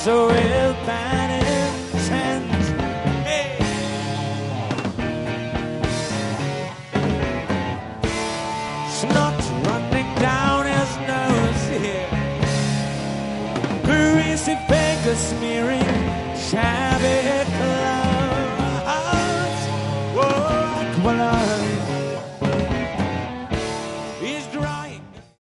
so with bad intent. Hey. Snot running down his nose here, greasy finger smearing shabby